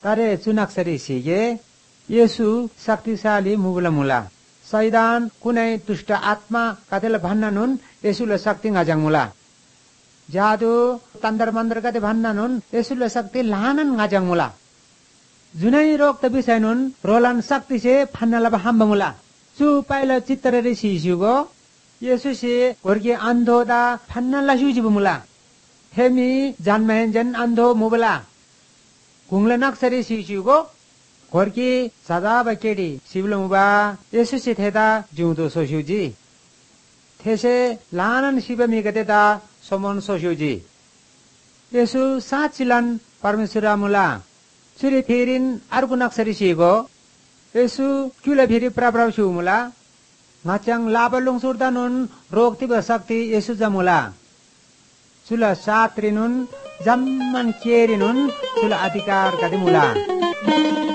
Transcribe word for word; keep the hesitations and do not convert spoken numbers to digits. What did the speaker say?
तारे चुनाक्सरी सिगे येसु शक्तिशाली मुगला मुला सैदान कुनै दुष्ट आत्मा कतेला भन्नानुन येसुले शक्ति ngaजang मुला जादु तन्दर मन्दर कते भन्नानुन येसुले शक्ति लानन ngaजang मुला जुनै रोग त बिसाइनुन रोलन शक्ति से फन्नला बहाम्ब मुला सु पाइला चित्तरे सिसिगो येसु से वर्गे अन्धोदा फन्नला सुजिब मुला हेमी जानमेन्जन अन्धो मुबला कुंगला नक्सरी सिसिगो वर्गे सदा बकेडी सिबल मुबा येसु से थेदा जिउँदो सोसिउजी थेसे लानन शिव मिगतेदा समन सोसिउजी येसु साचिलन परमेश्वर मुला सुरी फेरिन अर्को नक्सरी सिगो येसु क्युला फेरि प्राप्राउ छु मुला ngaचang लाबलुङ सुर्दानुन रोगति शक्ति येसु जमुला सुला सात्रिनुन जम्मन केरिनुन सुला अधिकार कदि मुला